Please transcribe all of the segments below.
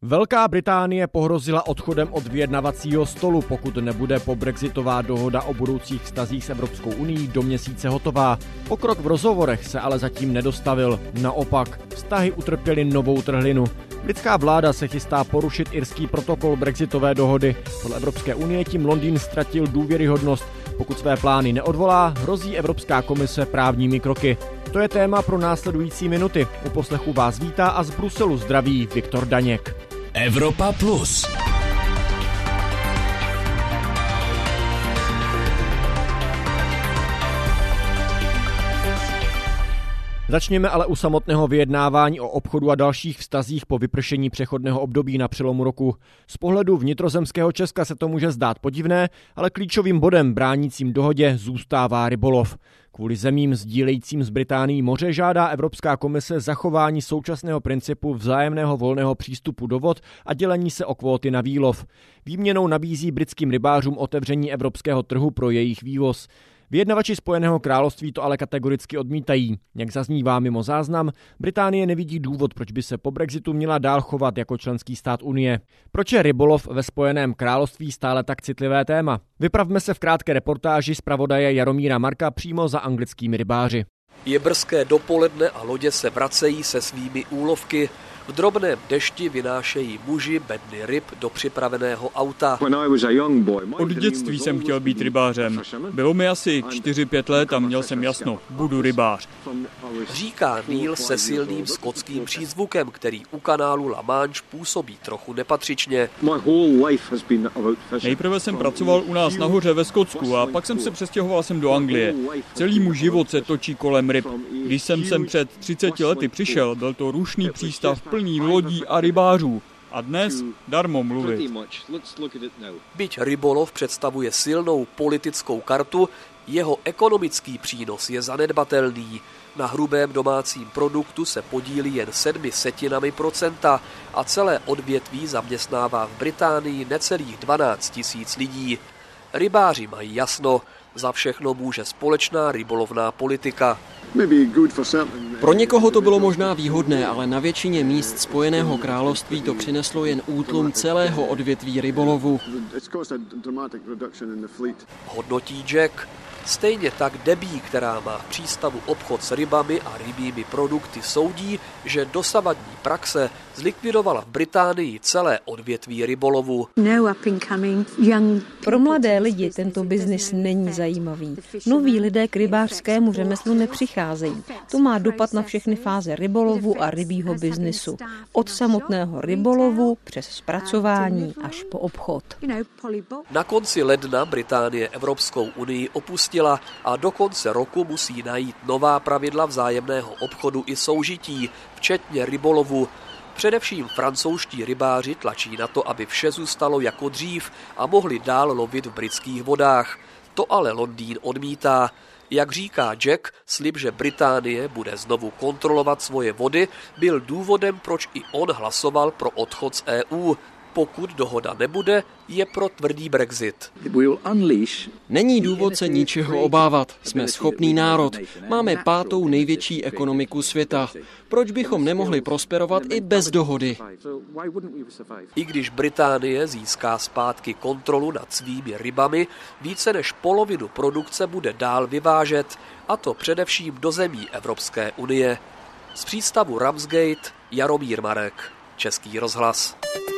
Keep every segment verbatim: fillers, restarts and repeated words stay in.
Velká Británie pohrozila odchodem od vyjednavacího stolu, pokud nebude pobrexitová dohoda o budoucích vztazích s Evropskou unií do měsíce hotová. Pokrok v rozhovorech se ale zatím nedostavil. Naopak, vztahy utrpěly novou trhlinu. Britská vláda se chystá porušit irský protokol brexitové dohody. Podle Evropské unie tím Londýn ztratil důvěryhodnost. Pokud své plány neodvolá, hrozí Evropská komise právními kroky. To je téma pro následující minuty. U poslechu vás vítá a z Bruselu zdraví Viktor Daněk. Evropa Plus. Začněme ale u samotného vyjednávání o obchodu a dalších vztazích po vypršení přechodného období na přelomu roku. Z pohledu vnitrozemského Česka se to může zdát podivné, ale klíčovým bodem bránícím dohodě zůstává rybolov. Kvůli zemím sdílejícím s Británií moře žádá Evropská komise zachování současného principu vzájemného volného přístupu do vod a dělení se o kvóty na výlov. Výměnou nabízí britským rybářům otevření evropského trhu pro jejich vývoz. Vyjednavači Spojeného království to ale kategoricky odmítají. Jak zaznívá mimo záznam, Británie nevidí důvod, proč by se po Brexitu měla dál chovat jako členský stát Unie. Proč je rybolov ve Spojeném království stále tak citlivé téma? Vypravme se v krátké reportáži zpravodaje Jaromíra Marka přímo za anglickými rybáři. Je brzké dopoledne a lodě se vracejí se svými úlovky. V drobném dešti vynášejí muži bedny ryb do připraveného auta. Od dětství jsem chtěl být rybářem. Bylo mi asi čtyři pět let a měl jsem jasno, budu rybář. Říká Neil se silným skotským přízvukem, který u kanálu La Manche působí trochu nepatřičně. Nejprve jsem pracoval u nás nahoře ve Skotsku a pak jsem se přestěhoval sem do Anglie. Celý můj život se točí kolem ryb. Když jsem sem před třiceti lety přišel, byl to rušný přístav plný lodí a rybářů. A dnes darmo mluvit. Byť rybolov představuje silnou politickou kartu, jeho ekonomický přínos je zanedbatelný. Na hrubém domácím produktu se podílí jen sedmi setinami procenta a celé odvětví zaměstnává v Británii necelých dvanáct tisíc lidí. Rybáři mají jasno, za všechno může společná rybolovná politika. Pro někoho to bylo možná výhodné, ale na většině míst Spojeného království to přineslo jen útlum celého odvětví rybolovu. Hodnotí Jack. Stejně tak Debbie, která má v přístavu obchod s rybami a rybími produkty, soudí, že dosavadní praxe zlikvidovala v Británii celé odvětví rybolovu. Pro mladé lidi tento biznis není zajímavý. Noví lidé k rybářskému řemeslu nepřicházejí. To má dopad na všechny fáze rybolovu a rybího biznisu. Od samotného rybolovu přes zpracování až po obchod. Na konci ledna Británie Evropskou unii opustila a do konce roku musí najít nová pravidla vzájemného obchodu i soužití, včetně rybolovu. Především francouzští rybáři tlačí na to, aby vše zůstalo jako dřív a mohli dál lovit v britských vodách. To ale Londýn odmítá. Jak říká Jack, slib, že Británie bude znovu kontrolovat svoje vody, byl důvodem, proč i on hlasoval pro odchod z E U. Pokud dohoda nebude, je pro tvrdý Brexit. Není důvod se ničeho obávat. Jsme schopný národ. Máme pátou největší ekonomiku světa. Proč bychom nemohli prosperovat i bez dohody? I když Británie získá zpátky kontrolu nad svými rybami, více než polovinu produkce bude dál vyvážet, a to především do zemí Evropské unie. Z přístavu Ramsgate Jaromír Marek, Český rozhlas.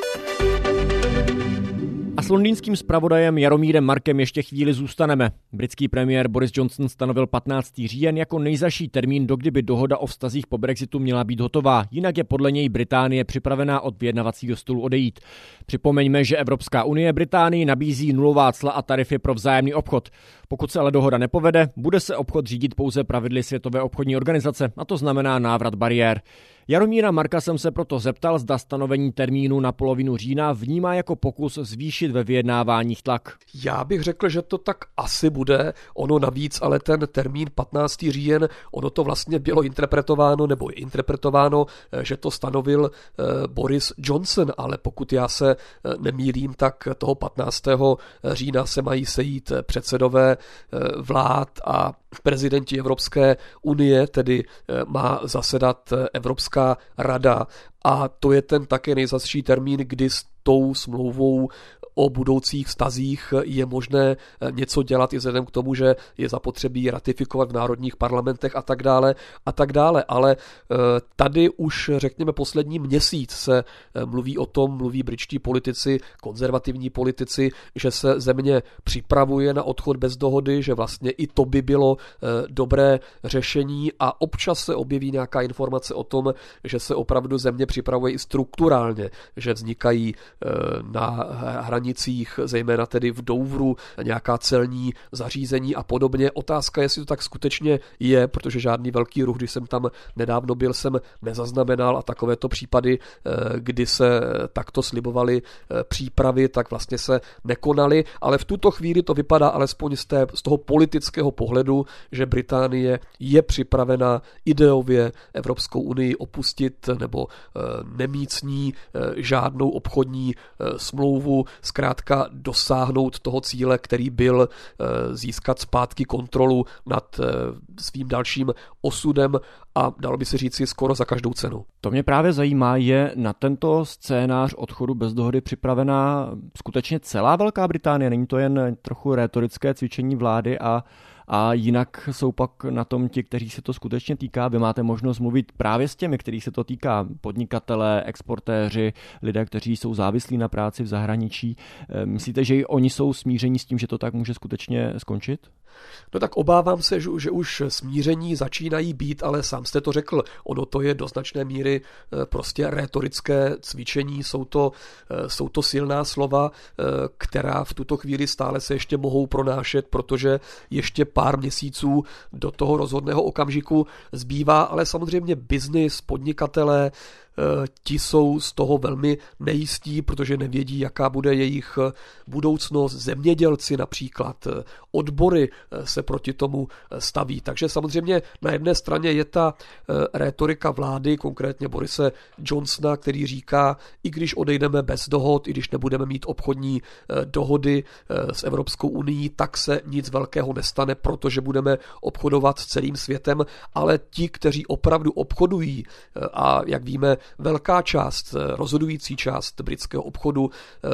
A s londýnským zpravodajem Jaromírem Markem ještě chvíli zůstaneme. Britský premiér Boris Johnson stanovil patnáctého října jako nejzazší termín, dokdy by dohoda o vztazích po Brexitu měla být hotová. Jinak je podle něj Británie připravená od vyjednavacího stolu odejít. Připomeňme, že Evropská unie Británii nabízí nulová cla a tarify pro vzájemný obchod. Pokud se ale dohoda nepovede, bude se obchod řídit pouze pravidly Světové obchodní organizace, a to znamená návrat bariér. Jaromíra Marka jsem se proto zeptal, zda stanovení termínu na polovinu října vnímá jako pokus zvýšit ve vyjednáváních tlak. Já bych řekl, že to tak asi bude. Ono navíc, ale ten termín patnáctého října, ono to vlastně bylo interpretováno, nebo je interpretováno, že to stanovil Boris Johnson, ale pokud já se nemýlím, tak toho patnáctého října se mají sejít předsedové vlád a prezidenti Evropské unie, tedy má zasedat Evropská rada a to je ten také nejzazší termín, kdy s tou smlouvou o budoucích vztazích je možné něco dělat i vzhledem k tomu, že je zapotřebí ratifikovat v národních parlamentech a tak dále a tak dále. Ale tady už řekněme poslední měsíc se mluví o tom, mluví britští politici, konzervativní politici, že se země připravuje na odchod bez dohody, že vlastně i to by bylo dobré řešení a občas se objeví nějaká informace o tom, že se opravdu země připravuje i strukturálně, že vznikají na hranicích, zejména tedy v Douvru, nějaká celní zařízení a podobně. Otázka, jestli to tak skutečně je, protože žádný velký ruch, když jsem tam nedávno byl, jsem nezaznamenal a takovéto případy, kdy se takto slibovaly přípravy, tak vlastně se nekonaly, ale v tuto chvíli to vypadá alespoň z, té, z toho politického pohledu, že Británie je připravena ideově Evropskou unii opustit nebo nemít s ní žádnou obchodní smlouvu, zkrátka dosáhnout toho cíle, který byl získat zpátky kontrolu nad svým dalším osudem a dalo by se říci skoro za každou cenu. To mě právě zajímá, je na tento scénář odchodu bez dohody připravená skutečně celá Velká Británie? Není to jen trochu rétorické cvičení vlády a A jinak jsou pak na tom ti, kteří se to skutečně týká. Vy máte možnost mluvit právě s těmi, kterých se to týká. Podnikatelé, exportéři, lidé, kteří jsou závislí na práci v zahraničí. Myslíte, že i oni jsou smíření s tím, že to tak může skutečně skončit? No tak obávám se, že, že už smíření začínají být, ale sám jste to řekl, ono to je do značné míry prostě rétorické cvičení, jsou to, jsou to silná slova, která v tuto chvíli stále se ještě mohou pronášet, protože ještě pár měsíců do toho rozhodného okamžiku zbývá, ale samozřejmě biznis, podnikatelé, ti jsou z toho velmi nejistí, protože nevědí, jaká bude jejich budoucnost. Zemědělci například, odbory se proti tomu staví. Takže samozřejmě na jedné straně je ta rétorika vlády, konkrétně Borise Johnsona, který říká, i když odejdeme bez dohod, i když nebudeme mít obchodní dohody s Evropskou unií, tak se nic velkého nestane, protože budeme obchodovat s celým světem, ale ti, kteří opravdu obchodují a jak víme, velká část, rozhodující část britského obchodu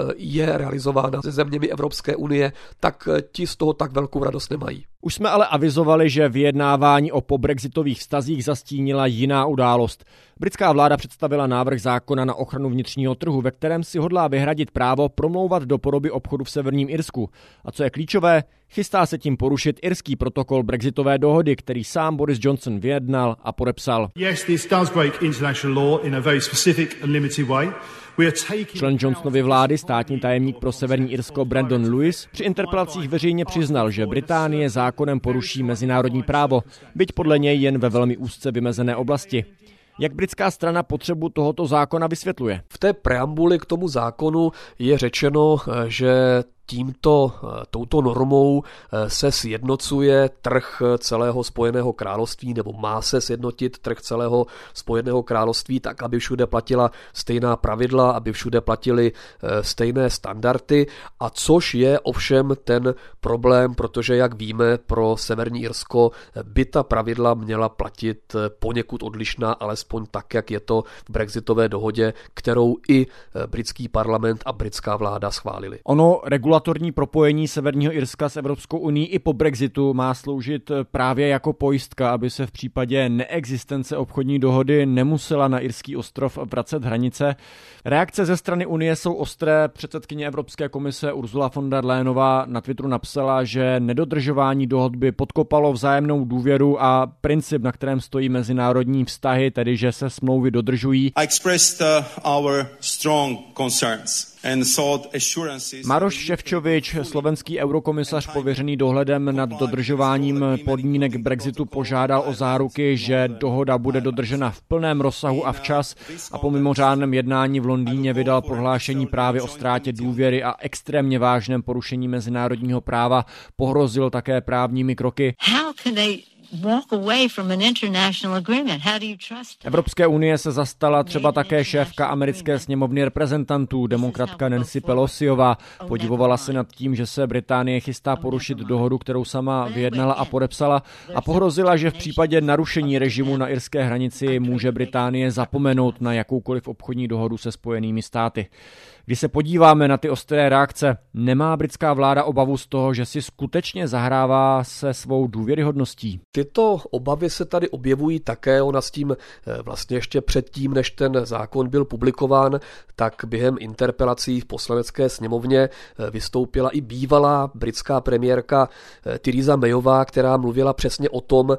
je realizována se zeměmi Evropské unie, tak ti z toho tak velkou radost nemají. Už jsme ale avizovali, že vyjednávání o pobrexitových vztazích zastínila jiná událost. Britská vláda představila návrh zákona na ochranu vnitřního trhu, ve kterém si hodlá vyhradit právo promlouvat do podoby obchodu v Severním Irsku. A co je klíčové, chystá se tím porušit irský protokol brexitové dohody, který sám Boris Johnson vyjednal a podepsal. Yes, this does break international law in a very specific and limited way. Člen Johnsonovy vlády, státní tajemník pro Severní Irsko Brandon Lewis, při interpelacích veřejně přiznal, že Británie zákonem poruší mezinárodní právo, byť podle něj jen ve velmi úzce vymezené oblasti. Jak britská strana potřebu tohoto zákona vysvětluje? V té preambuli k tomu zákonu je řečeno, že tímto, touto normou se sjednocuje trh celého Spojeného království, nebo má se sjednotit trh celého Spojeného království tak, aby všude platila stejná pravidla, aby všude platily stejné standardy, a což je ovšem ten problém, protože jak víme, pro Severní Irsko by ta pravidla měla platit poněkud odlišná, alespoň tak, jak je to v brexitové dohodě, kterou i britský parlament a britská vláda schválili. Ono regulatorní propojení Severního Irska s Evropskou unií i po Brexitu má sloužit právě jako pojistka, aby se v případě neexistence obchodní dohody nemusela na irský ostrov vracet hranice. Reakce ze strany Unie jsou ostré. Předsedkyně Evropské komise Ursula von der Leyenová na Twitteru napsala, že nedodržování dohod by podkopalo vzájemnou důvěru a princip, na kterém stojí mezinárodní vztahy, tedy že se smlouvy dodržují. Maroš Šefčovič, slovenský eurokomisař pověřený dohledem nad dodržováním podmínek Brexitu, požádal o záruky, že dohoda bude dodržena v plném rozsahu a včas, a po mimořádném jednání v Londýně vydal prohlášení právě o ztrátě důvěry a extrémně vážném porušení mezinárodního práva. Pohrozil také právními kroky. Evropské unie se zastala třeba také šéfka americké sněmovny reprezentantů, demokratka Nancy Pelosiová. Podivovala se nad tím, že se Británie chystá porušit dohodu, kterou sama vyjednala a podepsala, a pohrozila, že v případě narušení režimu na irské hranici může Británie zapomenout na jakoukoliv obchodní dohodu se Spojenými státy. Když se podíváme na ty ostré reakce, nemá britská vláda obavu z toho, že si skutečně zahrává se svou důvěryhodností? Tyto obavy se tady objevují také. Ona s tím vlastně ještě předtím, než ten zákon byl publikován, tak během interpelací v poslanecké sněmovně vystoupila i bývalá britská premiérka Theresa Mayová, která mluvila přesně o tom,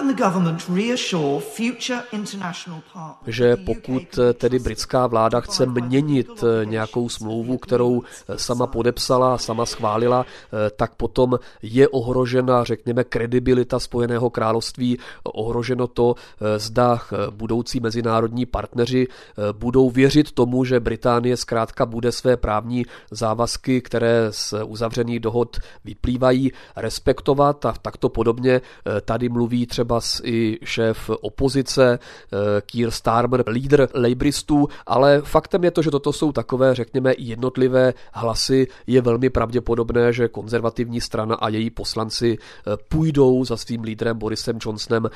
že pokud tedy britská vláda chce měnit nějakou smlouvu, kterou sama podepsala, sama schválila, tak potom je ohrožena, řekněme, kredibilita Spojeného království, ohroženo to, zda budoucí mezinárodní partneři budou věřit tomu, že Británie zkrátka bude své právní závazky, které z uzavřených dohod vyplývají, respektovat, a takto podobně tady mluví třeba i šéf opozice Keir Starmer, lídr labouristů, ale faktem je to, že toto jsou takové, řekněme, jednotlivé hlasy. Je velmi pravděpodobné, že konzervativní strana a její poslanci půjdou za svým lídrem Borisem Johnsonem,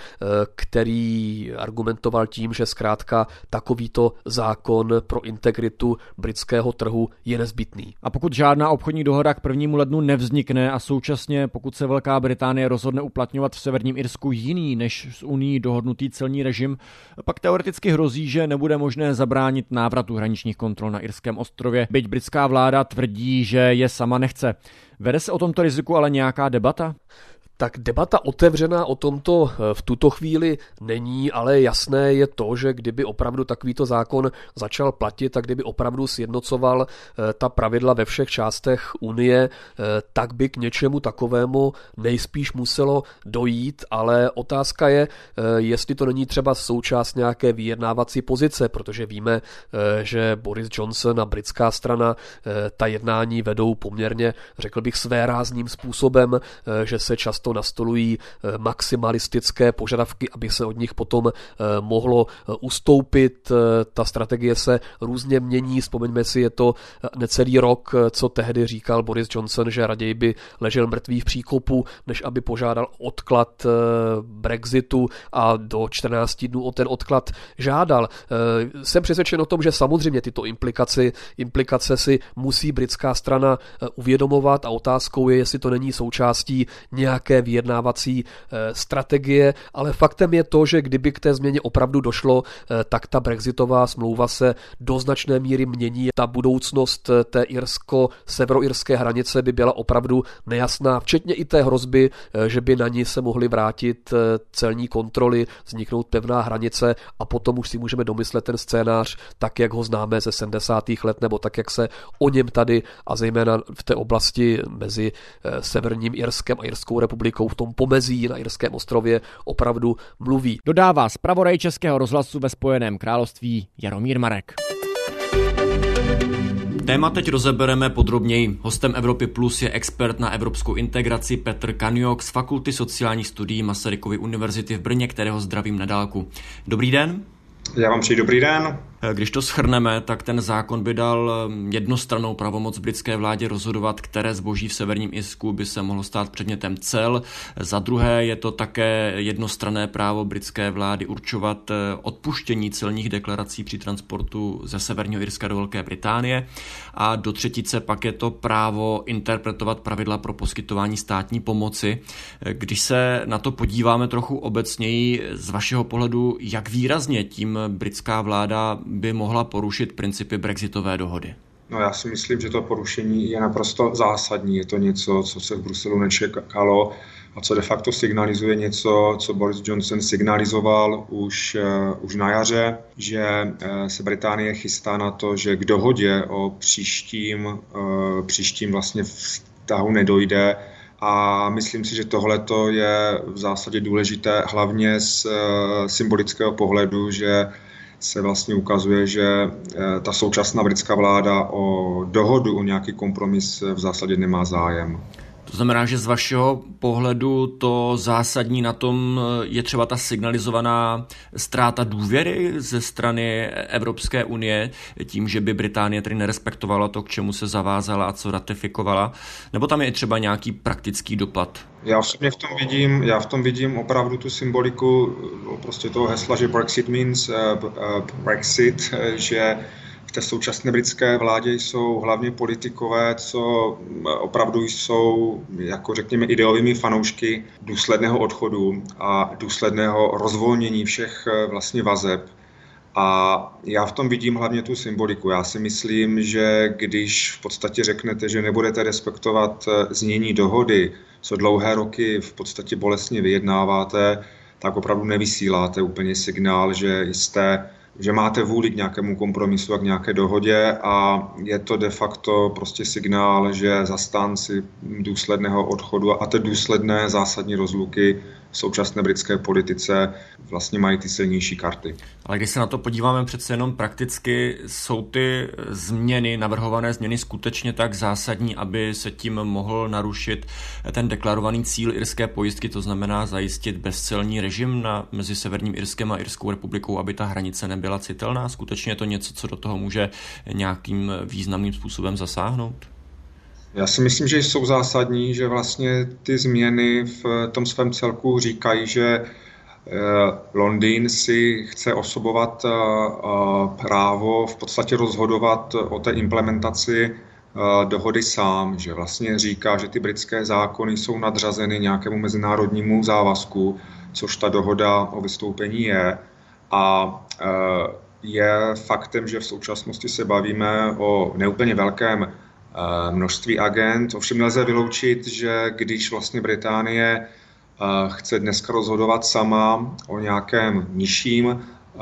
který argumentoval tím, že zkrátka takovýto zákon pro integritu britského trhu je nezbytný. A pokud žádná obchodní dohoda k prvnímu lednu nevznikne a současně pokud se Velká Británie rozhodne uplatňovat v Severním Irsku jiný než s Unií dohodnutý celní režim, pak teoreticky hrozí, že nebude možné zabránit návratu hraničních kontrol na irském ostrově, byť britská vláda tvrdí, že je sama nechce. Vede se o tomto riziku ale nějaká debata? Tak debata otevřená o tomto v tuto chvíli není, ale jasné je to, že kdyby opravdu takovýto zákon začal platit a kdyby opravdu sjednocoval ta pravidla ve všech částech Unie, tak by k něčemu takovému nejspíš muselo dojít, ale otázka je, jestli to není třeba součást nějaké vyjednávací pozice, protože víme, že Boris Johnson a britská strana ta jednání vedou poměrně, řekl bych, svérázným způsobem, že se často nastolují maximalistické požadavky, aby se od nich potom mohlo ustoupit. Ta strategie se různě mění. Vzpomeňme si, je to necelý rok, co tehdy říkal Boris Johnson, že raději by ležel mrtvý v příkopu, než aby požádal odklad Brexitu, a do čtrnácti dnů o ten odklad žádal. Jsem přesvědčen o tom, že samozřejmě tyto implikace, implikace si musí britská strana uvědomovat, a otázkou je, jestli to není součástí nějaké vyjednávací strategie, ale faktem je to, že kdyby k té změně opravdu došlo, tak ta brexitová smlouva se do značné míry mění. Ta budoucnost té irsko-severoirské hranice by byla opravdu nejasná, včetně i té hrozby, že by na ní se mohly vrátit celní kontroly, vzniknout pevná hranice, a potom už si můžeme domyslet ten scénář tak, jak ho známe ze sedmdesátých let, nebo tak, jak se o něm tady a zejména v té oblasti mezi Severním Irskem a Irskou republikou v tom pomezí na Irském ostrově opravdu mluví. Dodává zpravodaj Českého rozhlasu ve Spojeném království Jaromír Marek. Téma teď rozebereme podrobněji. Hostem Evropy Plus je expert na evropskou integraci Petr Kaniok z Fakulty sociálních studií Masarykovy univerzity v Brně, kterého zdravím na dálku. Dobrý den. Já vám přeji dobrý den. Když to shrneme, tak ten zákon by dal jednostrannou pravomoc britské vládě rozhodovat, které zboží v Severním Irsku by se mohlo stát předmětem cel. Za druhé je to také jednostranné právo britské vlády určovat odpuštění celních deklarací při transportu ze Severního Irska do Velké Británie. A do třetice pak je to právo interpretovat pravidla pro poskytování státní pomoci. Když se na to podíváme trochu obecněji, z vašeho pohledu, jak výrazně tím britská vláda by mohla porušit principy brexitové dohody? No, já si myslím, že to porušení je naprosto zásadní. Je to něco, co se v Bruselu nečekalo a co de facto signalizuje něco, co Boris Johnson signalizoval už, uh, už na jaře, že uh, se Británie chystá na to, že k dohodě o příštím, uh, příštím vlastně vztahu nedojde. A myslím si, že tohleto je v zásadě důležité hlavně z uh, symbolického pohledu, že se vlastně ukazuje, že ta současná britská vláda o dohodu, o nějaký kompromis v zásadě nemá zájem. To znamená, že z vašeho pohledu to zásadní na tom je třeba ta signalizovaná ztráta důvěry ze strany Evropské unie tím, že by Británie tedy nerespektovala to, k čemu se zavázala a co ratifikovala, nebo tam je třeba nějaký praktický dopad? Já osobně v tom vidím, já v tom vidím opravdu tu symboliku prostě toho hesla, že Brexit means uh, uh, Brexit, že v té současné britské vládě jsou hlavně politikové, co opravdu jsou, jako řekněme, ideovými fanoušky důsledného odchodu a důsledného rozvolnění všech vlastně vazeb. A já v tom vidím hlavně tu symboliku. Já si myslím, že když v podstatě řeknete, že nebudete respektovat znění dohody, co dlouhé roky v podstatě bolestně vyjednáváte, tak opravdu nevysíláte úplně signál, že jste že máte vůli k nějakému kompromisu a k nějaké dohodě a je to de facto prostě signál, že zastánci důsledného odchodu a ty důsledné zásadní rozluky v současné britské politice vlastně mají ty silnější karty. Ale když se na to podíváme přece jenom prakticky, jsou ty změny, navrhované změny skutečně tak zásadní, aby se tím mohl narušit ten deklarovaný cíl irské pojistky, to znamená zajistit bezcelní režim na, mezi Severním Irskem a Irskou republikou, aby ta hranice nebyla citelná? Skutečně je to něco, co do toho může nějakým významným způsobem zasáhnout? Já si myslím, že jsou zásadní, že vlastně ty změny v tom svém celku říkají, že Londýn si chce osobovat právo v podstatě rozhodovat o té implementaci dohody sám, že vlastně říká, že ty britské zákony jsou nadřazeny nějakému mezinárodnímu závazku, což ta dohoda o vystoupení je. A je faktem, že v současnosti se bavíme o neúplně velkém množství agent. Ovšem nelze vyloučit, že když vlastně Británie chce dneska rozhodovat sama o nějakém nižším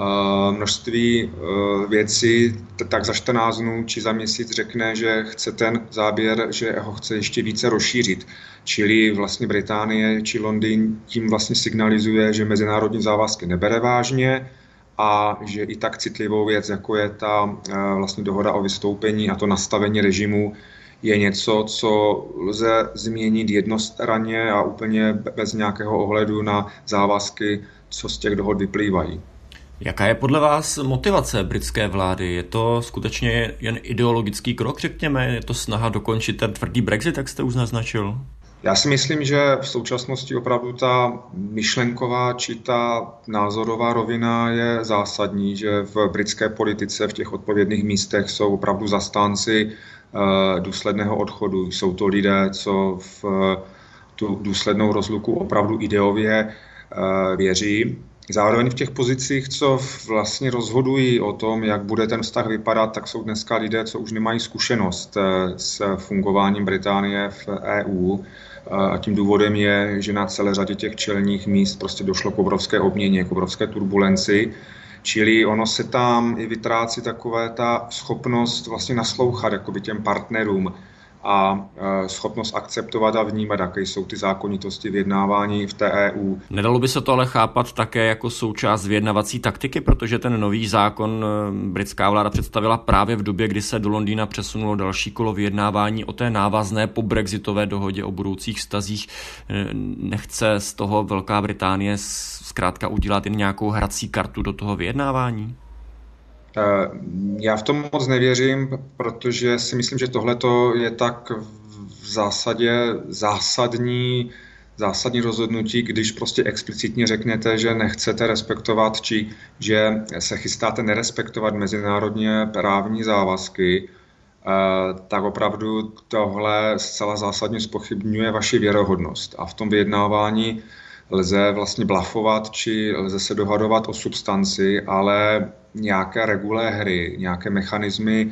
množství věcí, tak za čtrnáct dnů či za měsíc řekne, že chce ten záběr, že ho chce ještě více rozšířit. Čili vlastně Británie či Londýn tím vlastně signalizuje, že mezinárodní závazky nebere vážně a že i tak citlivou věc, jako je ta vlastně dohoda o vystoupení a to nastavení režimu, je něco, co lze změnit jednostranně a úplně bez nějakého ohledu na závazky, co z těch dohod vyplývají. Jaká je podle vás motivace britské vlády? Je to skutečně jen ideologický krok, řekněme? Je to snaha dokončit ten tvrdý Brexit, jak jste už naznačil? Já si myslím, že v současnosti opravdu ta myšlenková či ta názorová rovina je zásadní, že v britské politice v těch odpovědných místech jsou opravdu zastánci důsledného odchodu. Jsou to lidé, co v tu důslednou rozluku opravdu ideově věří. Zároveň v těch pozicích, co vlastně rozhodují o tom, jak bude ten vztah vypadat, tak jsou dneska lidé, co už nemají zkušenost s fungováním Británie v E U. A tím důvodem je, že na celé řadě těch čelních míst prostě došlo k obrovské obměně, k obrovské turbulenci. Čili ono se tam i vytrácí takové ta schopnost vlastně naslouchat jakoby těm partnerům a schopnost akceptovat a vnímat, jaké jsou ty zákonitosti vyjednávání v té E U. Nedalo by se to ale chápat také jako součást vyjednavací taktiky, protože ten nový zákon britská vláda představila právě v době, kdy se do Londýna přesunulo další kolo vyjednávání o té návazné pobrexitové dohodě o budoucích vztazích. Nechce z toho Velká Británie zkrátka udělat jen nějakou hrací kartu do toho vyjednávání? Já v tom moc nevěřím, protože si myslím, že tohleto je tak v zásadě zásadní, zásadní rozhodnutí, když prostě explicitně řeknete, že nechcete respektovat, či že se chystáte nerespektovat mezinárodně právní závazky, tak opravdu tohle zcela zásadně zpochybňuje vaši věrohodnost. A v tom vyjednávání lze vlastně blafovat, či lze se dohadovat o substanci, ale nějaké regulé hry, nějaké mechanismy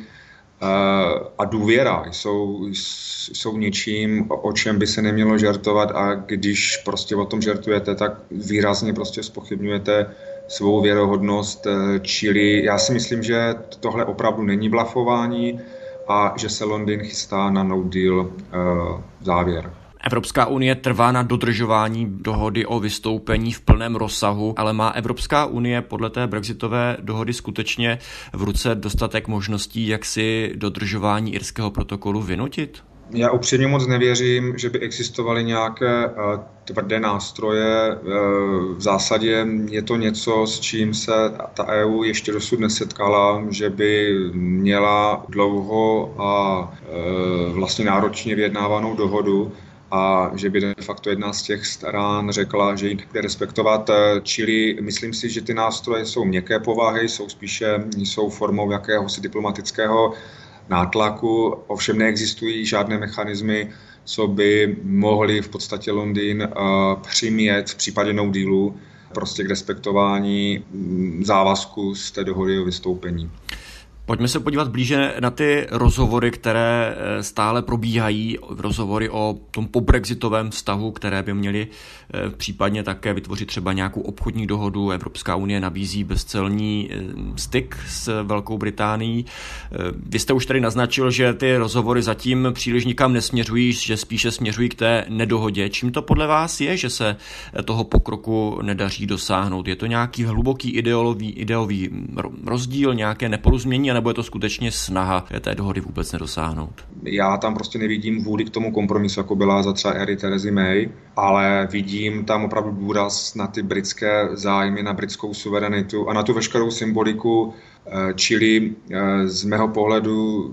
a důvěra jsou, jsou něčím, o čem by se nemělo žertovat, a když prostě o tom žertujete, tak výrazně prostě zpochybňujete svou věrohodnost. Čili já si myslím, že tohle opravdu není blafování a že se Londýn chystá na no deal závěr. Evropská unie trvá na dodržování dohody o vystoupení v plném rozsahu, ale má Evropská unie podle té brexitové dohody skutečně v ruce dostatek možností, jak si dodržování irského protokolu vynutit? Já upřímně moc nevěřím, že by existovaly nějaké tvrdé nástroje. V zásadě je to něco, s čím se ta E U ještě dosud nesetkala, že by měla dlouho a vlastně náročně vyjednávanou dohodu a že by de facto jedna z těch stran řekla, že ji bude respektovat. Čili myslím si, že ty nástroje jsou měkké povahy, jsou spíše jsou formou jakéhosi diplomatického nátlaku, ovšem neexistují žádné mechanismy, co by mohli v podstatě Londýn uh, přimět v případě no dealu prostě k respektování závazku z té dohody o vystoupení. Pojďme se podívat blíže na ty rozhovory, které stále probíhají, rozhovory o tom pobrexitovém vztahu, které by měly případně také vytvořit třeba nějakou obchodní dohodu. Evropská unie nabízí bezcelní styk s Velkou Británií. Vy jste už tady naznačil, že ty rozhovory zatím příliš nikam nesměřují, že spíše směřují k té nedohodě. Čím to podle vás je, že se toho pokroku nedaří dosáhnout? Je to nějaký hluboký ideový, ideový rozdíl, nějaké neporozumění, nebo je to skutečně snaha té dohody vůbec nedosáhnout? Já tam prostě nevidím vůli k tomu kompromisu, jako byla za třeba éry Terezy May, ale vidím tam opravdu důraz na ty britské zájmy, na britskou suverenitu a na tu veškerou symboliku, čili z mého pohledu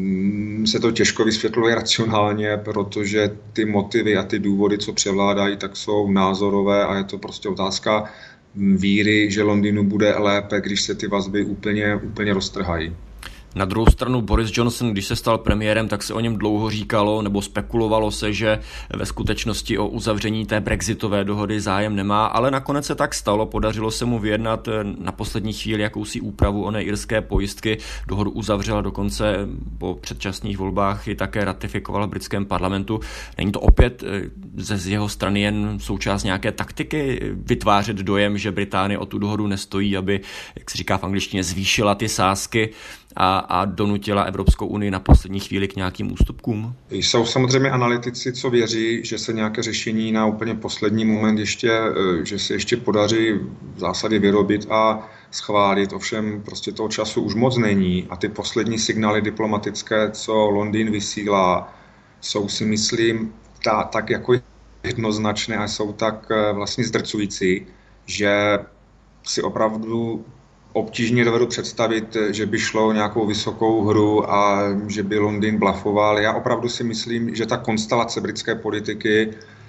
se to těžko vysvětluje racionálně, protože ty motivy a ty důvody, co převládají, tak jsou názorové a je to prostě otázka víry, že Londýnu bude lépe, když se ty vazby úplně, úplně roztrhají. Na druhou stranu Boris Johnson, když se stal premiérem, tak se o něm dlouho říkalo nebo spekulovalo se, že ve skutečnosti o uzavření té brexitové dohody zájem nemá, ale nakonec se tak stalo. Podařilo se mu vyjednat na poslední chvíli jakousi úpravu oné irské pojistky. Dohodu uzavřela dokonce po předčasných volbách i také ratifikovala v britském parlamentu. Není to opět ze z jeho strany jen součást nějaké taktiky vytvářet dojem, že Británie o tu dohodu nestojí, aby, jak se říká v angličtině, zvýšila ty sázky a, a donutila Evropskou unii na poslední chvíli k nějakým ústupkům? Jsou samozřejmě analytici, co věří, že se nějaké řešení na úplně poslední moment ještě, že se ještě podaří v zásadě vyrobit a schválit, ovšem prostě toho času už moc není a ty poslední signály diplomatické, co Londýn vysílá, jsou si myslím ta, tak jako jednoznačné a jsou tak vlastně zdrcující, že si opravdu obtížně dovedu představit, že by šlo o nějakou vysokou hru a že by Londýn blafoval. Já opravdu si myslím, že ta konstelace britské politiky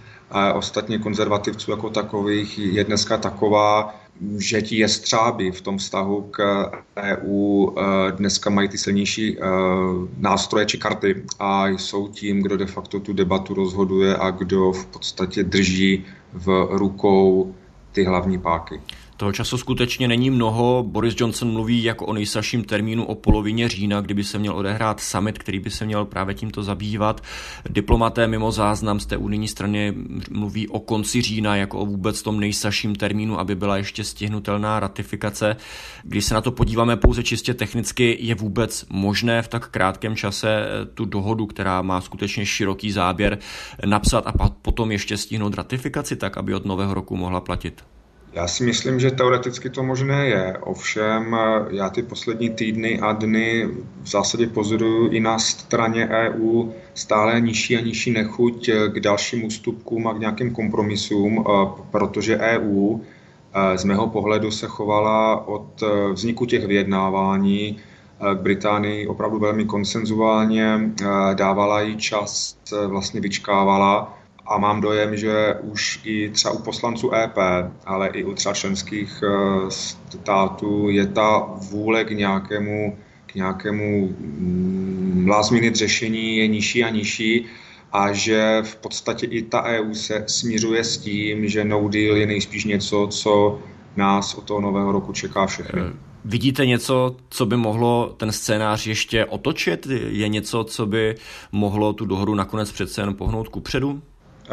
a ostatně konzervativců jako takových je dneska taková, že ti jestřábi v tom vztahu k E U dneska mají ty silnější nástroje či karty a jsou tím, kdo de facto tu debatu rozhoduje a kdo v podstatě drží v rukou ty hlavní páky. Toho času skutečně není mnoho. Boris Johnson mluví jako o nejsazším termínu o polovině října, kdyby se měl odehrát summit, který by se měl právě tímto zabývat. Diplomaté mimo záznam z té unijní strany mluví o konci října jako o vůbec tom nejsazším termínu, aby byla ještě stihnutelná ratifikace. Když se na to podíváme pouze čistě technicky, je vůbec možné v tak krátkém čase tu dohodu, která má skutečně široký záběr, napsat a potom ještě stihnout ratifikaci tak, aby od nového roku mohla platit? Já si myslím, že teoreticky to možné je, ovšem já ty poslední týdny a dny v zásadě pozoruju i na straně E U stále nižší a nižší nechuť k dalším ústupkům a k nějakým kompromisům, protože E U z mého pohledu se chovala od vzniku těch vyjednávání k Británii opravdu velmi konsenzuálně, dávala jí čas, vlastně vyčkávala. A mám dojem, že už i třeba u poslanců E P, ale i u třeba členských států je ta vůle k nějakému, k nějakému last minute řešení je nižší a nižší a že v podstatě i ta E U se směřuje s tím, že no deal je nejspíš něco, co nás od toho nového roku čeká všechny. Vidíte něco, co by mohlo ten scénář ještě otočit? Je něco, co by mohlo tu dohodu nakonec přece jen pohnout kupředu?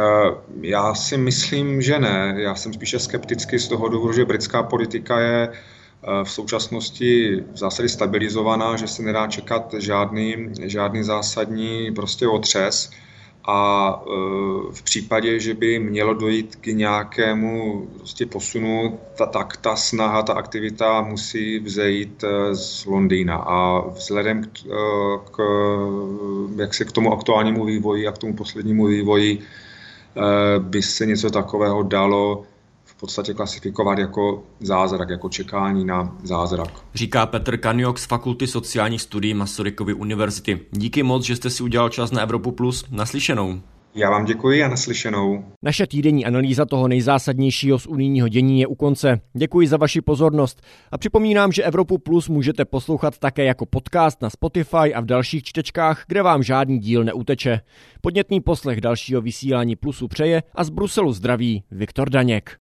Já si myslím, že ne. Já jsem spíše skeptický z toho důvodu, že britská politika je v současnosti v zásadě stabilizovaná, že se nedá čekat žádný, žádný zásadní prostě otřes. A v případě, že by mělo dojít k nějakému prostě posunu, ta, tak ta snaha, ta aktivita musí vzejít z Londýna. A vzhledem k, k jak se k tomu aktuálnímu vývoji a k tomu poslednímu vývoji by se něco takového dalo v podstatě klasifikovat jako zázrak, jako čekání na zázrak. Říká Petr Kaniok z Fakulty sociálních studií Masarykovy univerzity. Díky moc, že jste si udělal čas na Evropu Plus. Naslyšenou. Já vám děkuji a naslyšenou. Naše týdenní analýza toho nejzásadnějšího z unijního dění je u konce. Děkuji za vaši pozornost a připomínám, že Evropu Plus můžete poslouchat také jako podcast na Spotify a v dalších čtečkách, kde vám žádný díl neuteče. Podnětný poslech dalšího vysílání Plusu přeje a z Bruselu zdraví Viktor Daněk.